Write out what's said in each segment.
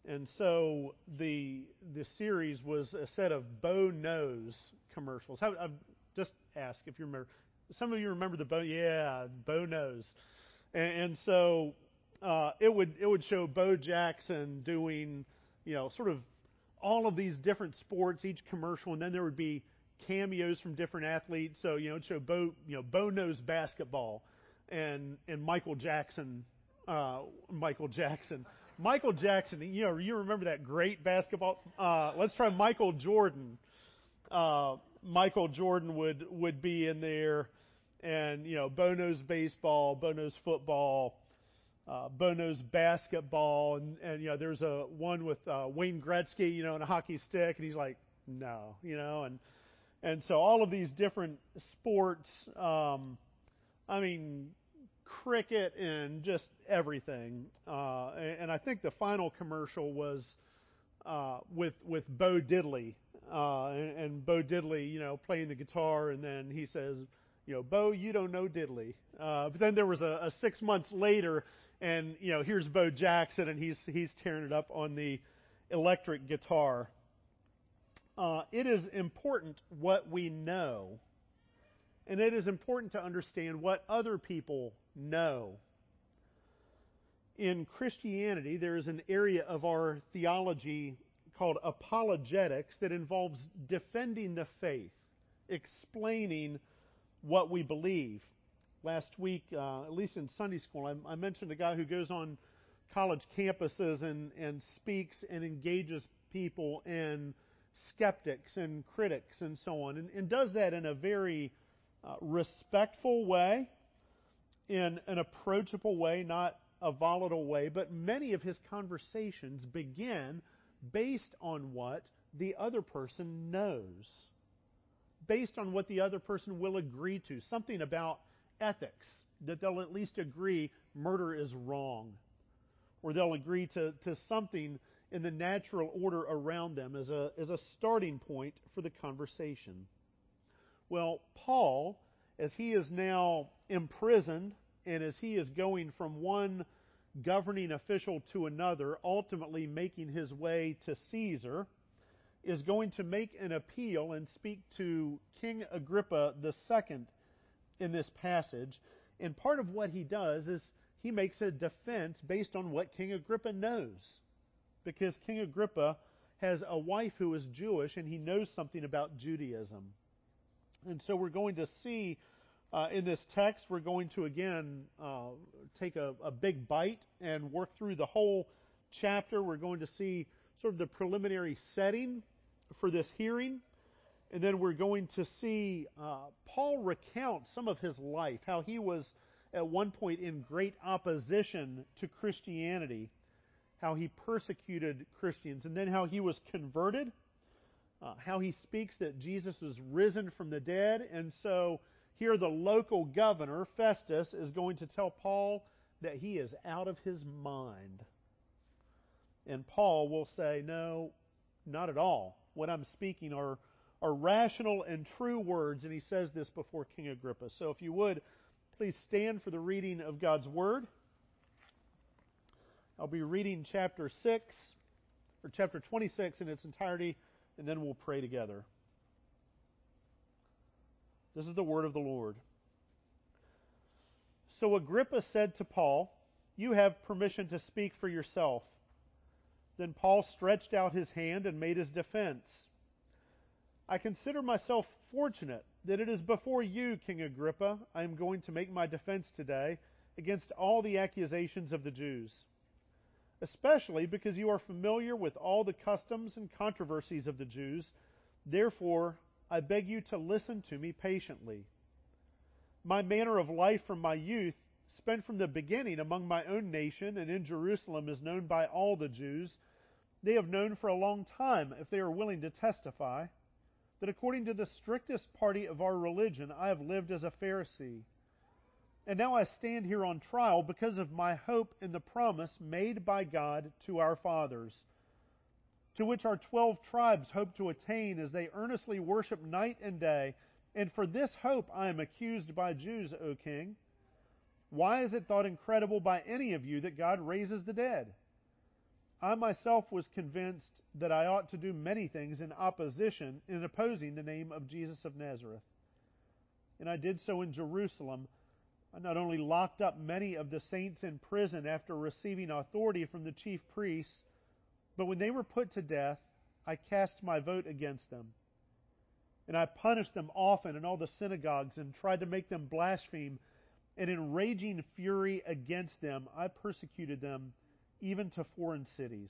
And so the series was a set of Bo Knows commercials. I'll just ask if you remember. Some of you remember the Bo, yeah, Bo Knows. And so it would show Bo Jackson doing, sort of all of these different sports, each commercial, and then there would be cameos from different athletes. So it'd show Bo Knows basketball, and Michael Jackson. Michael Jackson, you remember that great basketball? Let's try Michael Jordan. Michael Jordan would be in there, and Bo Knows baseball, Bo Knows football, Bo Knows basketball, and there's a one with Wayne Gretzky, and a hockey stick, and he's like, no, and so all of these different sports. Cricket and just everything. And I think the final commercial was with Bo Diddley. And Bo Diddley, playing the guitar, and then he says, Bo, you don't know Diddley. But then there was a 6 months later, and here's Bo Jackson, and he's tearing it up on the electric guitar. It is important what we know. And it is important to understand what other people know. In Christianity, there is an area of our theology called apologetics that involves defending the faith, explaining what we believe. Last week, at least in Sunday school, I mentioned a guy who goes on college campuses and speaks and engages people and skeptics and critics and so on, and does that in a very respectful way, in an approachable way, not a volatile way, but many of his conversations begin based on what the other person knows, based on what the other person will agree to, something about ethics, that they'll at least agree murder is wrong, or they'll agree to something in the natural order around them as a starting point for the conversation. Well, Paul, as he is now imprisoned and as he is going from one governing official to another, ultimately making his way to Caesar, is going to make an appeal and speak to King Agrippa II in this passage. And part of what he does is he makes a defense based on what King Agrippa knows. Because King Agrippa has a wife who is Jewish, and he knows something about Judaism. And so we're going to see in this text, we're going to again take a big bite and work through the whole chapter. We're going to see sort of the preliminary setting for this hearing. And then we're going to see Paul recount some of his life, how he was at one point in great opposition to Christianity, how he persecuted Christians, and then how he was converted. How he speaks that Jesus is risen from the dead. And so here the local governor, Festus, is going to tell Paul that he is out of his mind. And Paul will say, no, not at all. What I'm speaking are rational and true words. And he says this before King Agrippa. So if you would, please stand for the reading of God's Word. I'll be reading chapter 26 in its entirety, and then we'll pray together. This is the word of the Lord. So Agrippa said to Paul, "You have permission to speak for yourself." Then Paul stretched out his hand and made his defense. "I consider myself fortunate that it is before you, King Agrippa, I am going to make my defense today against all the accusations of the Jews, especially because you are familiar with all the customs and controversies of the Jews. Therefore, I beg you to listen to me patiently. My manner of life from my youth, spent from the beginning among my own nation and in Jerusalem, is known by all the Jews. They have known for a long time, if they are willing to testify, that according to the strictest party of our religion, I have lived as a Pharisee. And now I stand here on trial because of my hope in the promise made by God to our fathers, to which our 12 tribes hope to attain as they earnestly worship night and day. And for this hope I am accused by Jews, O king. Why is it thought incredible by any of you that God raises the dead? I myself was convinced that I ought to do many things in opposing the name of Jesus of Nazareth. And I did so in Jerusalem. I not only locked up many of the saints in prison after receiving authority from the chief priests, but when they were put to death, I cast my vote against them. And I punished them often in all the synagogues and tried to make them blaspheme. And in raging fury against them, I persecuted them even to foreign cities.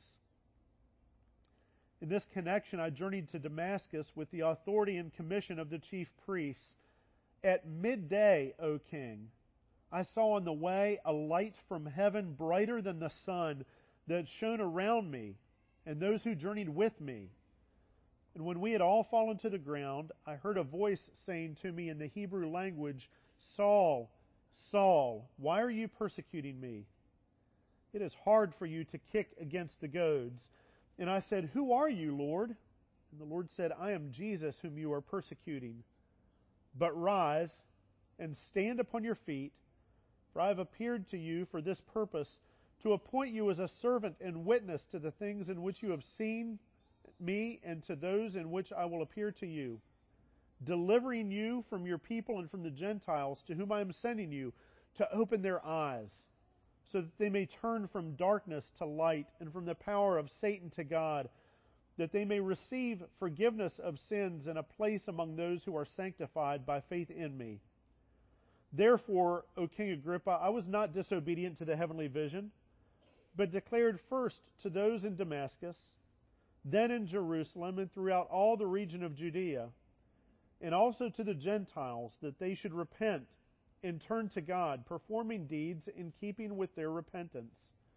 In this connection, I journeyed to Damascus with the authority and commission of the chief priests. At midday, O king, I saw on the way a light from heaven brighter than the sun that shone around me and those who journeyed with me. And when we had all fallen to the ground, I heard a voice saying to me in the Hebrew language, Saul, Saul, why are you persecuting me? It is hard for you to kick against the goads. And I said, Who are you, Lord? And the Lord said, I am Jesus whom you are persecuting. But rise and stand upon your feet, for I have appeared to you for this purpose, to appoint you as a servant and witness to the things in which you have seen me and to those in which I will appear to you, delivering you from your people and from the Gentiles to whom I am sending you, to open their eyes, so that they may turn from darkness to light and from the power of Satan to God, that they may receive forgiveness of sins and a place among those who are sanctified by faith in me. Therefore, O King Agrippa, I was not disobedient to the heavenly vision, but declared first to those in Damascus, then in Jerusalem and throughout all the region of Judea, and also to the Gentiles, that they should repent and turn to God, performing deeds in keeping with their repentance.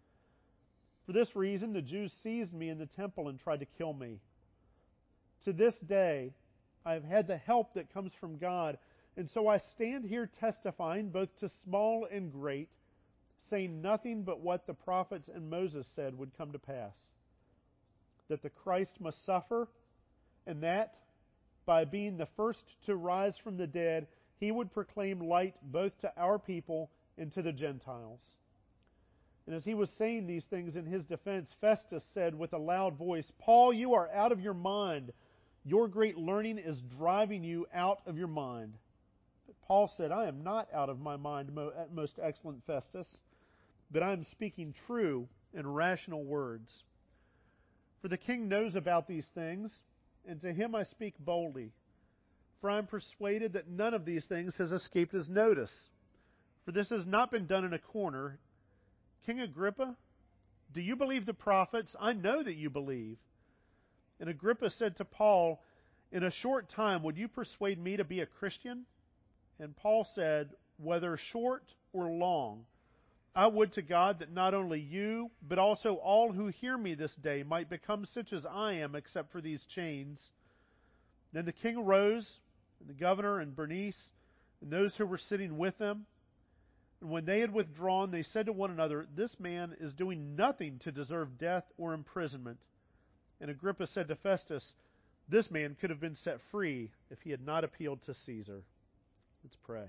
For this reason, the Jews seized me in the temple and tried to kill me. To this day, I have had the help that comes from God, and so I stand here testifying both to small and great, saying nothing but what the prophets and Moses said would come to pass. That the Christ must suffer, and that, by being the first to rise from the dead, he would proclaim light both to our people and to the Gentiles. And as he was saying these things in his defense, Festus said with a loud voice, Paul, you are out of your mind. Your great learning is driving you out of your mind. But Paul said, I am not out of my mind, most excellent Festus, but I am speaking true and rational words. For the king knows about these things, and to him I speak boldly. For I am persuaded that none of these things has escaped his notice. For this has not been done in a corner. King Agrippa, do you believe the prophets? I know that you believe. And Agrippa said to Paul, In a short time, would you persuade me to be a Christian? And Paul said, Whether short or long, I would to God that not only you, but also all who hear me this day might become such as I am, except for these chains. Then the king arose, and the governor and Bernice, and those who were sitting with them. And when they had withdrawn, they said to one another, This man is doing nothing to deserve death or imprisonment. And Agrippa said to Festus, This man could have been set free if he had not appealed to Caesar. Let's pray.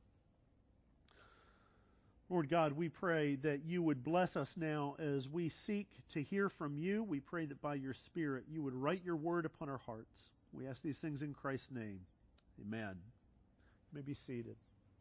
Lord God, we pray that you would bless us now as we seek to hear from you. We pray that by your Spirit you would write your word upon our hearts. We ask these things in Christ's name. Amen. You may be seated.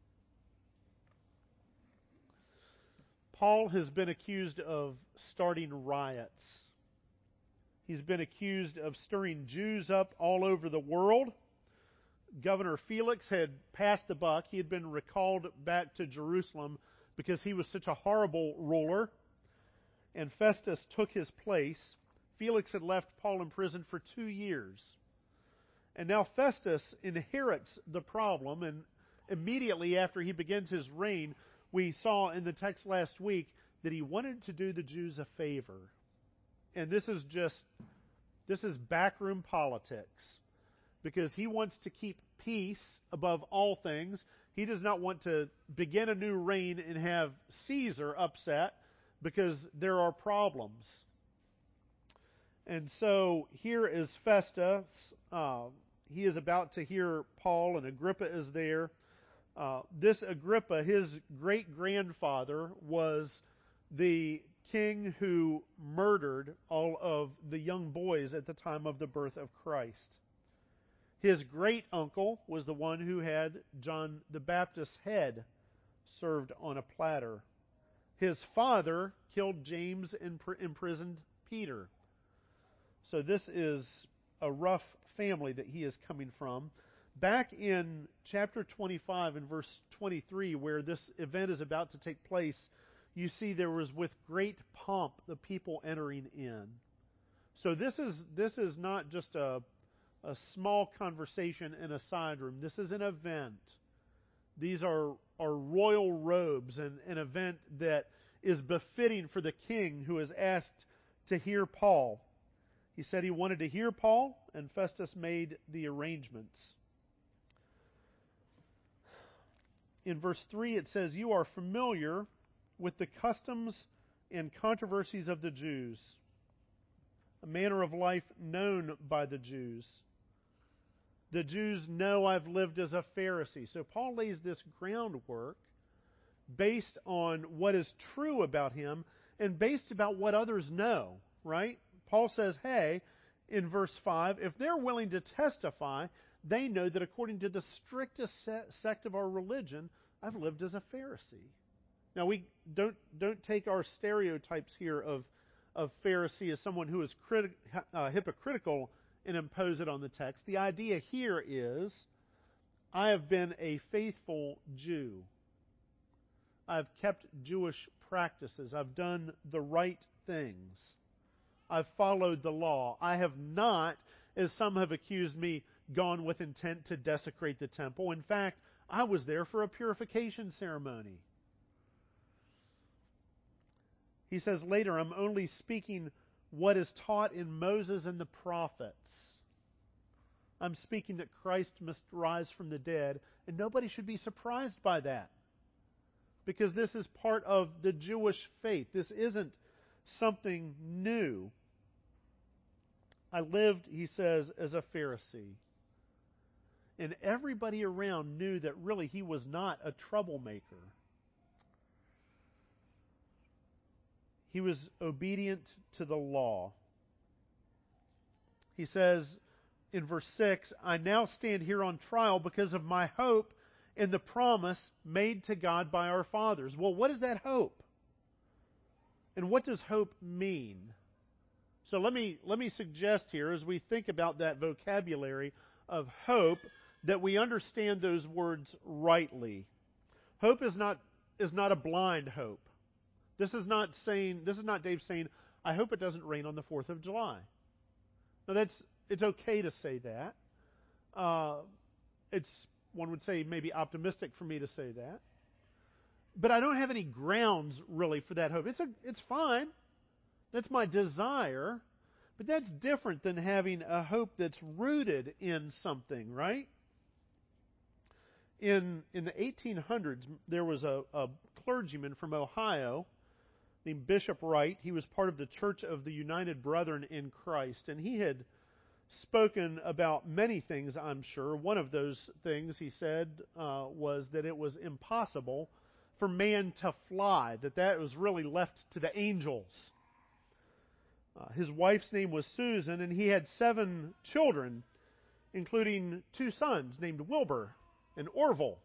Paul has been accused of starting riots. He's been accused of stirring Jews up all over the world. Governor Felix had passed the buck. He had been recalled back to Jerusalem because he was such a horrible ruler. And Festus took his place. Felix had left Paul in prison for 2 years. And now Festus inherits the problem, and immediately after he begins his reign, we saw in the text last week that he wanted to do the Jews a favor. And this is backroom politics, because he wants to keep peace above all things. He does not want to begin a new reign and have Caesar upset because there are problems. And so here is Festus. He is about to hear Paul, and Agrippa is there. This Agrippa, his great-grandfather, was the king who murdered all of the young boys at the time of the birth of Christ. His great uncle was the one who had John the Baptist's head served on a platter. His father killed James and imprisoned Peter. So this is a rough family that he is coming from. Back in chapter 25 and verse 23, where this event is about to take place, you see there was with great pomp the people entering in. So this is not just a small conversation in a side room. This is an event. These are royal robes and an event that is befitting for the king who is asked to hear Paul. He said he wanted to hear Paul, and Festus made the arrangements. In verse 3 it says, "You are familiar with the customs and controversies of the Jews, a manner of life known by the Jews. The Jews know I've lived as a Pharisee." So Paul lays this groundwork based on what is true about him and based about what others know, right? Paul says, hey, in verse 5, if they're willing to testify, they know that according to the strictest sect of our religion, I've lived as a Pharisee. Now, we don't take our stereotypes here of Pharisee as someone who is hypocritical and impose it on the text. The idea here is, I have been a faithful Jew. I've kept Jewish practices. I've done the right things. I've followed the law. I have not, as some have accused me, gone with intent to desecrate the temple. In fact, I was there for a purification ceremony. He says later, I'm only speaking what is taught in Moses and the prophets. I'm speaking that Christ must rise from the dead, and nobody should be surprised by that, because this is part of the Jewish faith. This isn't something new. I lived, he says, as a Pharisee. And everybody around knew that really he was not a troublemaker. He was obedient to the law. He says in verse 6, I now stand here on trial because of my hope in the promise made to God by our fathers. Well, what is that hope? And what does hope mean? So let me suggest here, as we think about that vocabulary of hope, that we understand those words rightly. Hope is not a blind hope. This is not Dave saying, I hope it doesn't rain on the 4th of July. Now it's okay to say that. It's, one would say, maybe optimistic for me to say that. But I don't have any grounds really for that hope. It's fine. That's my desire. But that's different than having a hope that's rooted in something, right? In the 1800s, there was a clergyman from Ohio named Bishop Wright. He was part of the Church of the United Brethren in Christ, and he had spoken about many things, I'm sure. One of those things he said was that it was impossible for man to fly, that was really left to the angels. His wife's name was Susan, and he had 7 children, including 2 sons named Wilbur and Orville.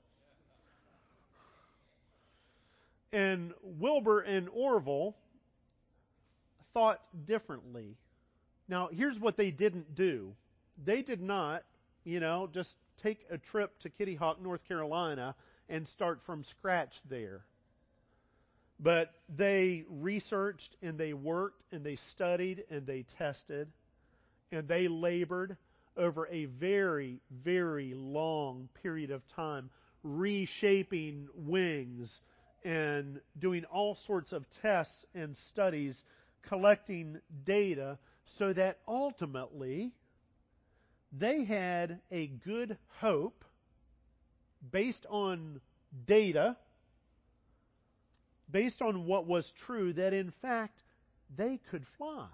And Wilbur and Orville thought differently. Now, here's what they didn't do. They did not, just take a trip to Kitty Hawk, North Carolina, and start from scratch there. But they researched, and they worked, and they studied, and they tested, and they labored over a very, very long period of time, reshaping wings and doing all sorts of tests and studies, collecting data, so that ultimately they had a good hope based on data, based on what was true, that in fact they could fly.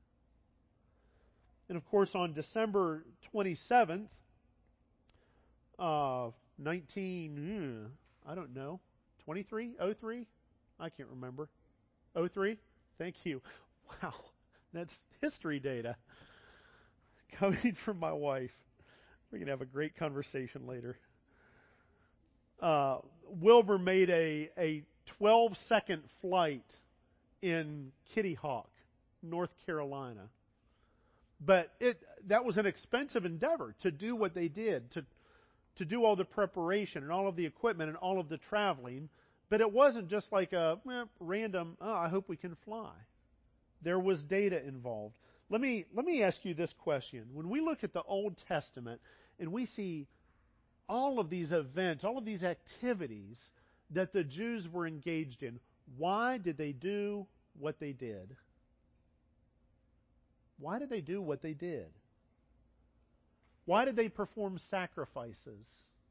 And of course, on December 27th, 23? 03? I can't remember. 03? Thank you. Wow, that's history data coming from my wife. We can have a great conversation later. Wilbur made a 12-second flight in Kitty Hawk, North Carolina. But that was an expensive endeavor to do what they did, to do all the preparation and all of the equipment and all of the traveling. But it wasn't just like a random, I hope we can fly. There was data involved. Let me ask you this question. When we look at the Old Testament and we see all of these events, all of these activities that the Jews were engaged in, why did they do what they did? Why did they do what they did? Why did they perform sacrifices?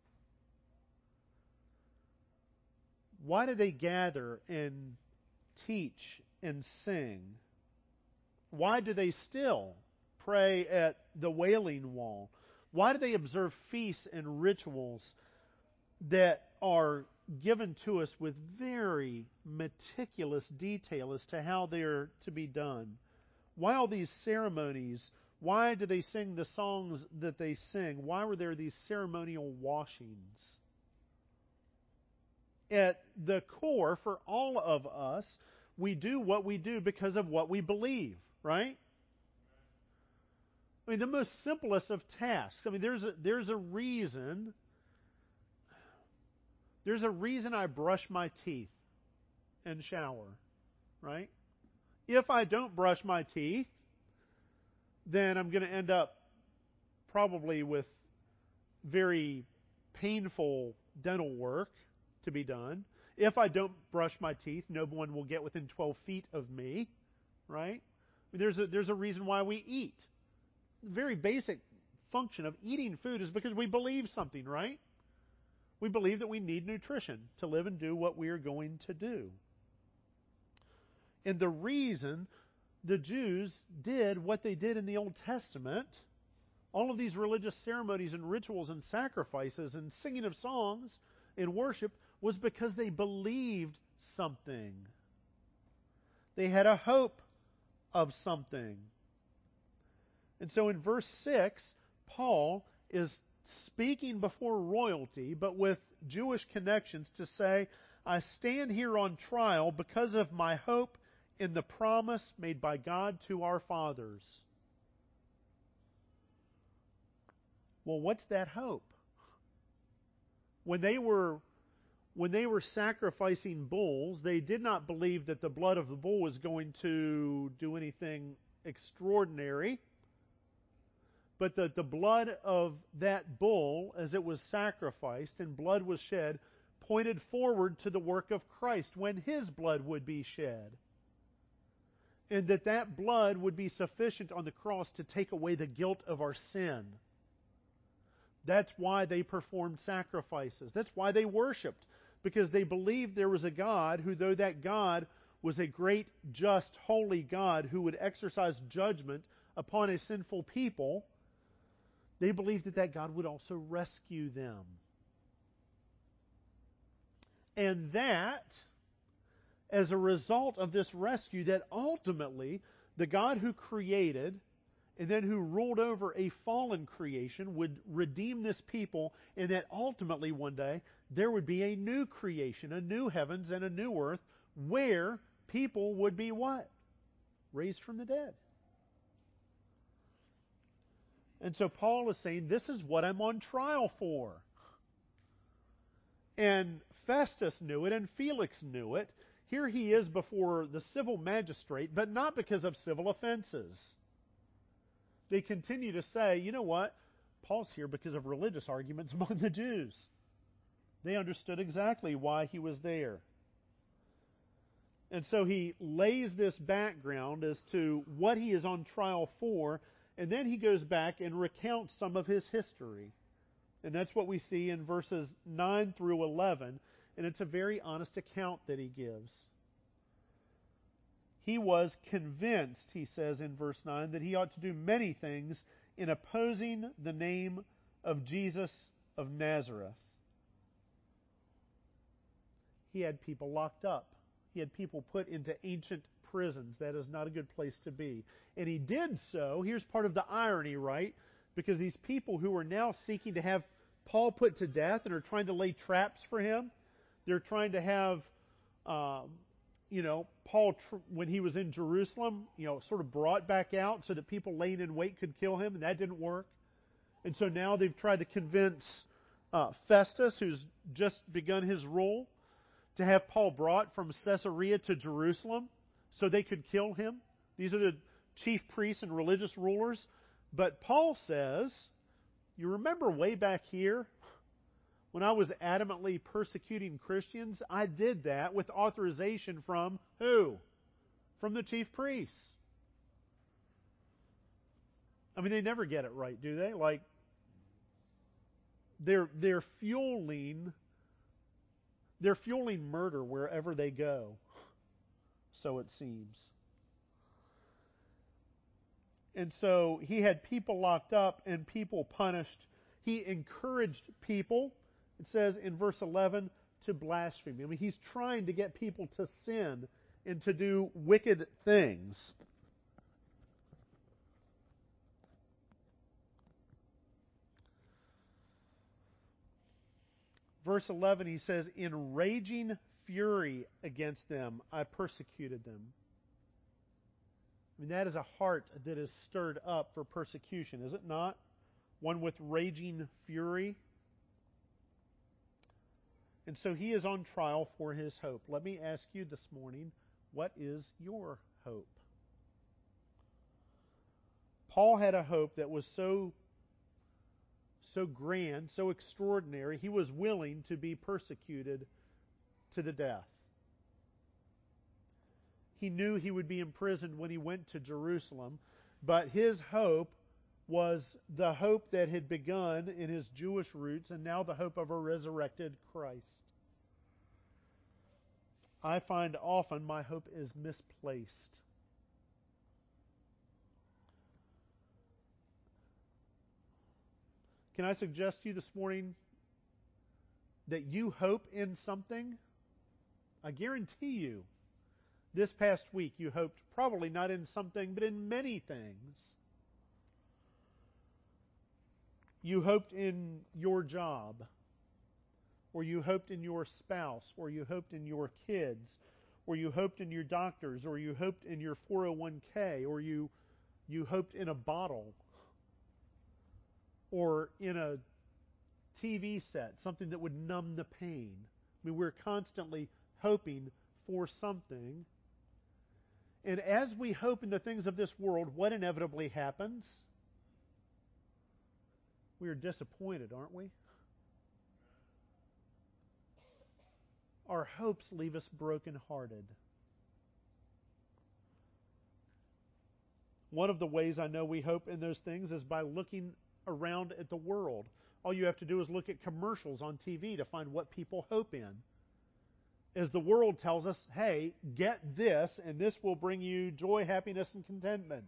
Why did they gather and teach and sing? Why do they still pray at the Wailing Wall? Why do they observe feasts and rituals that are given to us with very meticulous detail as to how they're to be done? Why all these ceremonies? Why do they sing the songs that they sing? Why were there these ceremonial washings? At the core, for all of us, we do what we do because of what we believe, right? I mean, the most simplest of tasks. I mean, there's a reason. There's a reason I brush my teeth and shower, right? If I don't brush my teeth, then I'm going to end up probably with very painful dental work to be done. If I don't brush my teeth, no one will get within 12 feet of me, right? I mean, there's a reason why we eat. The very basic function of eating food is because we believe something, right? We believe that we need nutrition to live and do what we are going to do. And the reason the Jews did what they did in the Old Testament, all of these religious ceremonies and rituals and sacrifices and singing of songs and worship, was because they believed something. They had a hope of something. And so in verse 6, Paul is speaking before royalty, but with Jewish connections, to say, I stand here on trial because of my hope in the promise made by God to our fathers. Well, what's that hope? When they were sacrificing bulls, they did not believe that the blood of the bull was going to do anything extraordinary, but that the blood of that bull, as it was sacrificed and blood was shed, pointed forward to the work of Christ when His blood would be shed. And that blood would be sufficient on the cross to take away the guilt of our sin. That's why they performed sacrifices. That's why they worshipped. Because they believed there was a God who, though that God was a great, just, holy God who would exercise judgment upon a sinful people, they believed that God would also rescue them. And that, as a result of this rescue, that ultimately the God who created and then who ruled over a fallen creation would redeem this people, and that ultimately one day there would be a new creation, a new heavens and a new earth, where people would be what? Raised from the dead. And so Paul is saying, this is what I'm on trial for. And Festus knew it, and Felix knew it. Here he is before the civil magistrate, but not because of civil offenses. They continue to say, you know what? Paul's here because of religious arguments among the Jews. They understood exactly why he was there. And so he lays this background as to what he is on trial for, and then he goes back and recounts some of his history. And that's what we see in verses 9 through 11, and it's a very honest account that he gives. He was convinced, he says in verse 9, that he ought to do many things in opposing the name of Jesus of Nazareth. He had people locked up. He had people put into ancient prisons. That is not a good place to be. And he did so. Here's part of the irony, right? Because these people who are now seeking to have Paul put to death and are trying to lay traps for him, they're trying to have, Paul, when he was in Jerusalem, sort of brought back out so that people laying in wait could kill him, and that didn't work. And so now they've tried to convince Festus, who's just begun his rule, to have Paul brought from Caesarea to Jerusalem so they could kill him. These are the chief priests and religious rulers. But Paul says, you remember way back here when I was adamantly persecuting Christians? I did that with authorization from who? From the chief priests. I mean, they never get it right, do they? Like, they're fueling murder wherever they go. So it seems. And so he had people locked up and people punished. He encouraged people, it says in verse 11, to blaspheme. I mean, he's trying to get people to sin and to do wicked things. Verse 11, he says, in raging fury against them, I persecuted them. I mean, that is a heart that is stirred up for persecution, is it not? One with raging fury. And so he is on trial for his hope. Let me ask you this morning, what is your hope? Paul had a hope that was so grand, so extraordinary, he was willing to be persecuted to the death. He knew he would be imprisoned when he went to Jerusalem, but his hope was the hope that had begun in his Jewish roots and now the hope of a resurrected Christ. I find often my hope is misplaced. Can I suggest to you this morning that you hope in something? I guarantee you, this past week you hoped probably not in something, but in many things. You hoped in your job, or you hoped in your spouse, or you hoped in your kids, or you hoped in your doctors, or you hoped in your 401k, or you hoped in a bottle, or in a TV set, something that would numb the pain. I mean, we're constantly hoping for something. And as we hope in the things of this world, what inevitably happens? We are disappointed, aren't we? Our hopes leave us brokenhearted. One of the ways I know we hope in those things is by looking around at the world. All you have to do is look at commercials on TV to find what people hope in. As the world tells us, hey, get this, and this will bring you joy, happiness, and contentment.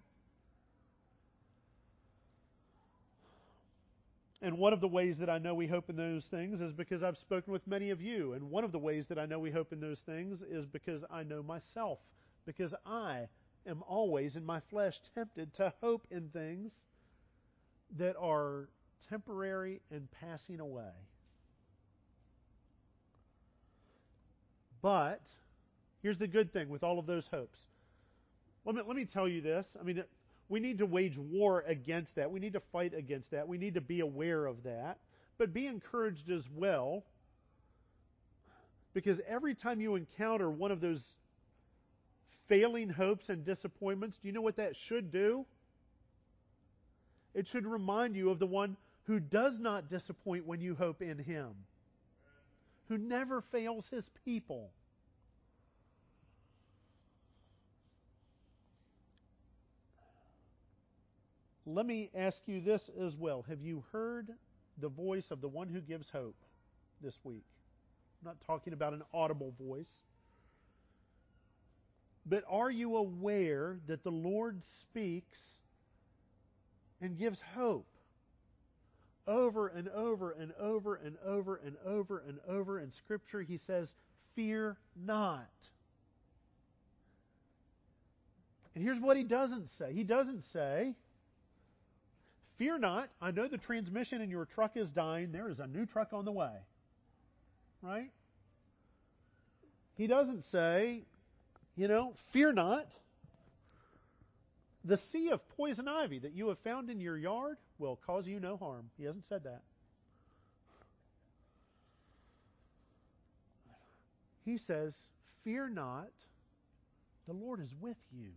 And one of the ways that I know we hope in those things is because I've spoken with many of you. And one of the ways that I know we hope in those things is because I know myself. Because I am always in my flesh tempted to hope in things that are temporary and passing away. But here's the good thing with all of those hopes. Let me tell you this. I mean, we need to wage war against that. We need to fight against that. We need to be aware of that. But be encouraged as well, because every time you encounter one of those failing hopes and disappointments, do you know what that should do? It should remind you of the one who does not disappoint when you hope in Him, who never fails His people. Let me ask you this as well. Have you heard the voice of the one who gives hope this week? I'm not talking about an audible voice. But are you aware that the Lord speaks and gives hope over and over and over and over and over and over in Scripture? He says, fear not. And here's what He doesn't say. He doesn't say, fear not, I know the transmission in your truck is dying. There is a new truck on the way. Right? He doesn't say, fear not. The sea of poison ivy that you have found in your yard will cause you no harm. He hasn't said that. He says, fear not, the Lord is with you.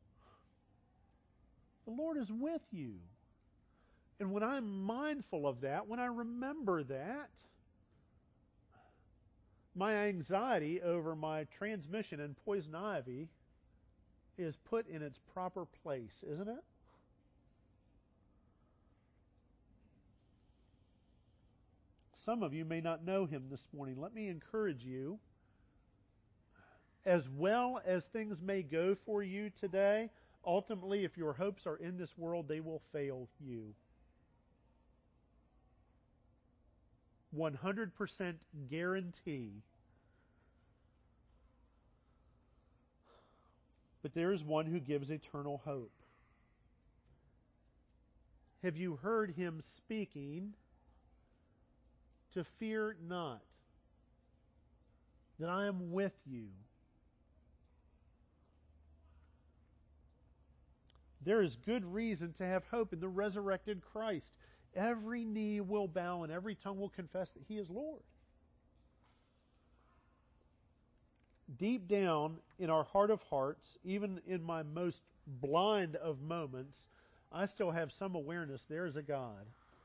The Lord is with you. And when I'm mindful of that, when I remember that, my anxiety over my transmission and poison ivy is put in its proper place, isn't it? Some of you may not know Him this morning. Let me encourage you, as well as things may go for you today, ultimately, if your hopes are in this world, they will fail you. 100% guarantee. But there is one who gives eternal hope. Have you heard Him speaking to fear not, that I am with you? There is good reason to have hope in the resurrected Christ. Every knee will bow and every tongue will confess that He is Lord. Deep down in our heart of hearts, even in my most blind of moments, I still have some awareness there is a God.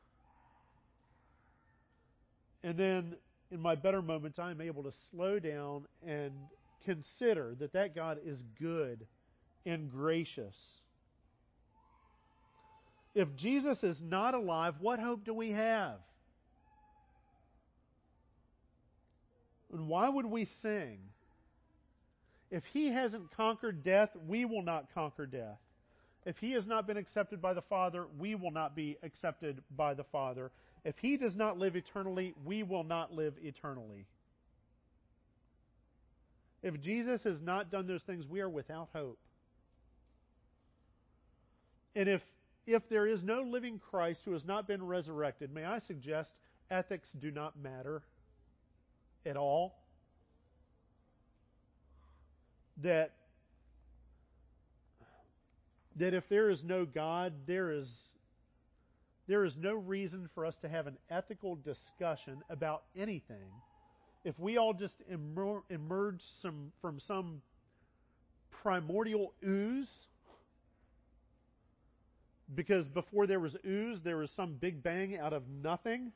And then in my better moments, I'm able to slow down and consider that that God is good and gracious. If Jesus is not alive, what hope do we have? And why would we sing? If He hasn't conquered death, we will not conquer death. If He has not been accepted by the Father, we will not be accepted by the Father. If He does not live eternally, we will not live eternally. If Jesus has not done those things, we are without hope. And if there is no living Christ who has not been resurrected, may I suggest ethics do not matter at all? That if there is no God, there is no reason for us to have an ethical discussion about anything. If we all just emerge from some primordial ooze, because before there was ooze, there was some big bang out of nothing,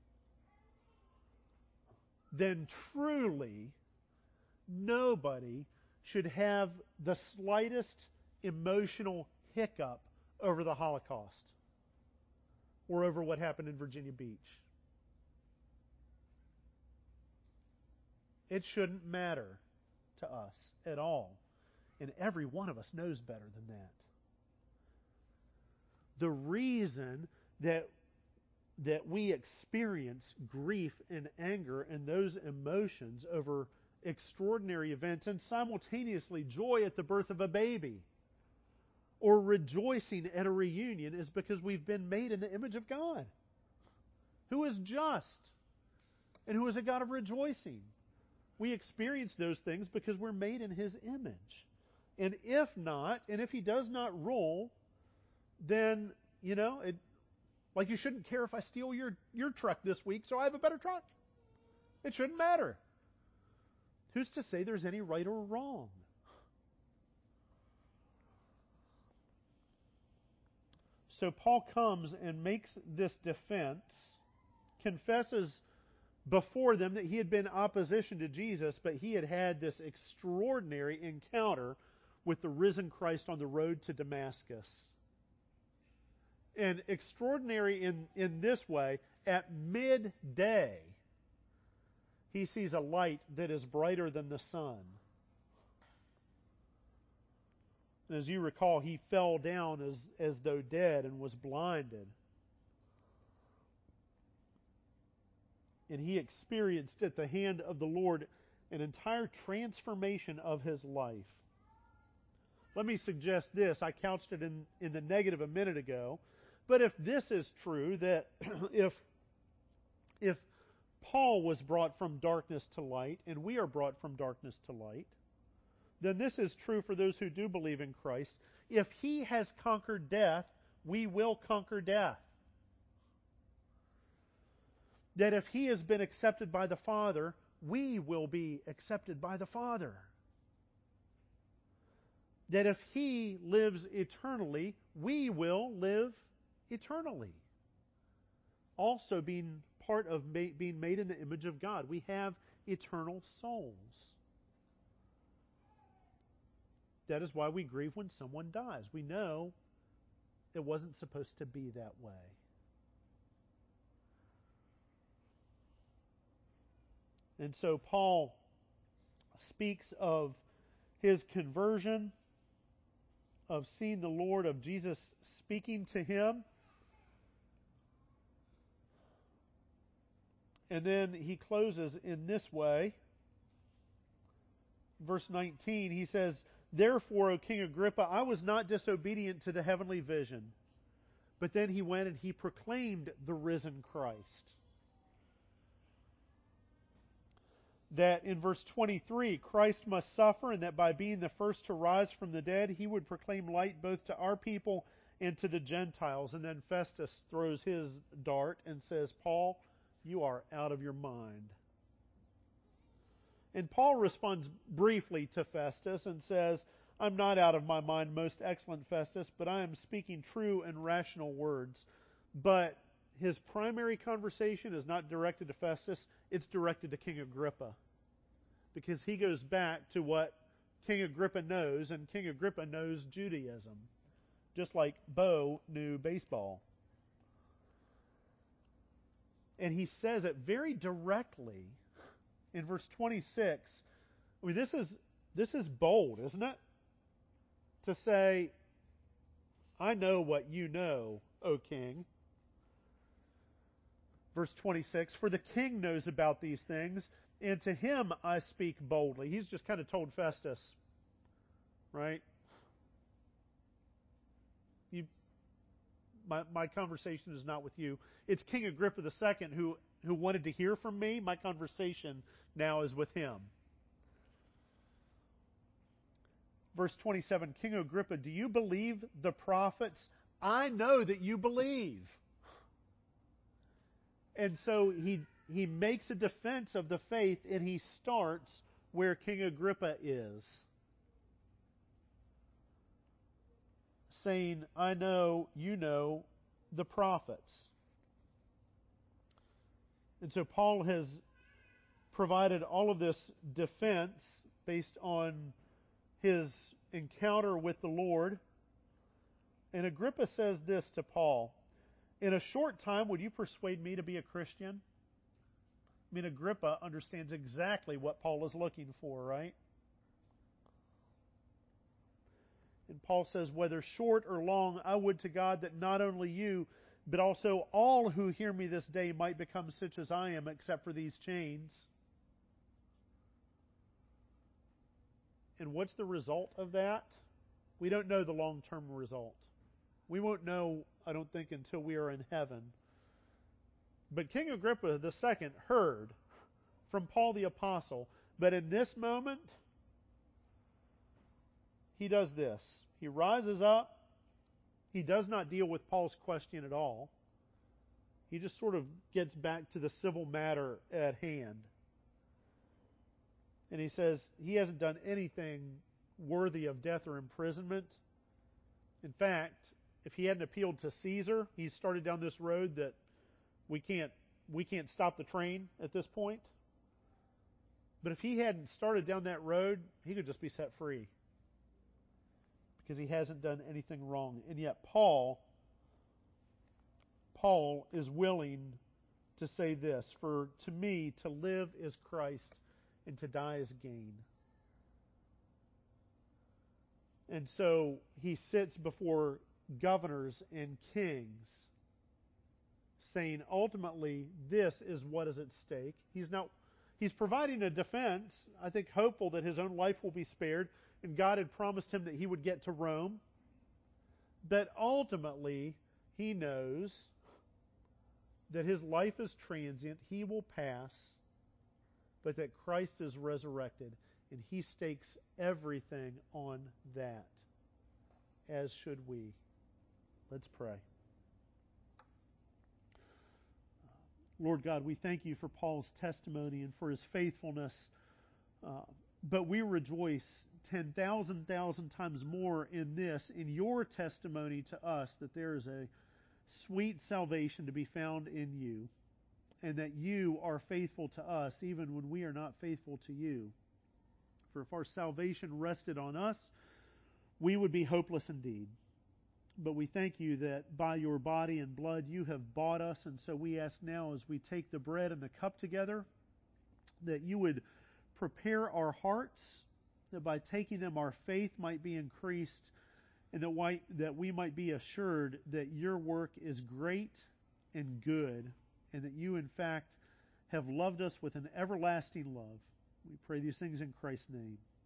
then truly nobody should have the slightest emotional hiccup over the Holocaust or over what happened in Virginia Beach. It shouldn't matter to us at all. And every one of us knows better than that. The reason that we experience grief and anger and those emotions over extraordinary events and simultaneously joy at the birth of a baby or rejoicing at a reunion is because we've been made in the image of God, who is just and who is a God of rejoicing. We experience those things because we're made in His image. And if not, and if He does not rule, then, like you shouldn't care if I steal your truck this week so I have a better truck. It shouldn't matter. Who's to say there's any right or wrong? So Paul comes and makes this defense, confesses before them that he had been opposition to Jesus, but he had had this extraordinary encounter with the risen Christ on the road to Damascus. And extraordinary in this way, at midday, he sees a light that is brighter than the sun. And as you recall, he fell down as though dead and was blinded. And he experienced at the hand of the Lord an entire transformation of his life. let me suggest this. I couched it in the negative a minute ago. But if this is true, that if Paul was brought from darkness to light, and we are brought from darkness to light, then this is true for those who do believe in Christ. If He has conquered death, we will conquer death. That if He has been accepted by the Father, we will be accepted by the Father. That if He lives eternally, we will live eternally. Also being part of being made in the image of God. We have eternal souls. That is why we grieve when someone dies. We know it wasn't supposed to be that way. And so Paul speaks of his conversion, of seeing the Lord, of Jesus speaking to him. And then he closes in this way. Verse 19, he says, "Therefore, O King Agrippa, I was not disobedient to the heavenly vision." But then he went and he proclaimed the risen Christ. That in verse 23, Christ must suffer, and that by being the first to rise from the dead, He would proclaim light both to our people and to the Gentiles. And then Festus throws his dart and says, "Paul, you are out of your mind." And Paul responds briefly to Festus and says, "I'm not out of my mind, most excellent Festus, but I am speaking true and rational words." But his primary conversation is not directed to Festus, it's directed to King Agrippa. Because he goes back to what King Agrippa knows, and King Agrippa knows Judaism. Just like Bo knew baseball. And he says it very directly in verse 26. I mean, this is bold, isn't it? To say, "I know what you know, O king." Verse 26, "For the king knows about these things, and to him I speak boldly." He's just kind of told Festus, right? My conversation is not with you. It's King Agrippa II who wanted to hear from me. My conversation now is with him. Verse 27, "King Agrippa, do you believe the prophets? I know that you believe." And so he makes a defense of the faith, and he starts where King Agrippa is. Saying, "I know, you know the prophets." And so Paul has provided all of this defense based on his encounter with the Lord. And Agrippa says this to Paul, "In a short time, would you persuade me to be a Christian?" I mean, Agrippa understands exactly what Paul is looking for, right? And Paul says, "Whether short or long, I would to God that not only you, but also all who hear me this day might become such as I am, except for these chains." And what's the result of that? We don't know the long-term result. We won't know, I don't think, until we are in heaven. But King Agrippa II heard from Paul the Apostle, but in this moment, he does this. He rises up. He does not deal with Paul's question at all. He just sort of gets back to the civil matter at hand. And he says he hasn't done anything worthy of death or imprisonment. In fact, if he hadn't appealed to Caesar, he started down this road that we can't stop the train at this point. But if he hadn't started down that road, he could just be set free. Because he hasn't done anything wrong. And yet Paul is willing to say this, "For to me to live is Christ, and to die is gain." And so he sits before governors and kings, saying ultimately this is what is at stake. He's providing a defense, I think hopeful that his own life will be spared. and God had promised him that he would get to Rome, that ultimately he knows that his life is transient, he will pass, but that Christ is resurrected, and he stakes everything on that, as should we. Let's pray. Lord God, we thank you for Paul's testimony and for his faithfulness, but we rejoice 10,000 times more in this, in your testimony to us, that there is a sweet salvation to be found in you, and that you are faithful to us even when we are not faithful to you. For if our salvation rested on us, we would be hopeless indeed. But we thank you that by your body and blood you have bought us, and so we ask now as we take the bread and the cup together that you would prepare our hearts, that by taking them our faith might be increased, and that we might be assured that your work is great and good, and that you in fact have loved us with an everlasting love. We pray these things in Christ's name.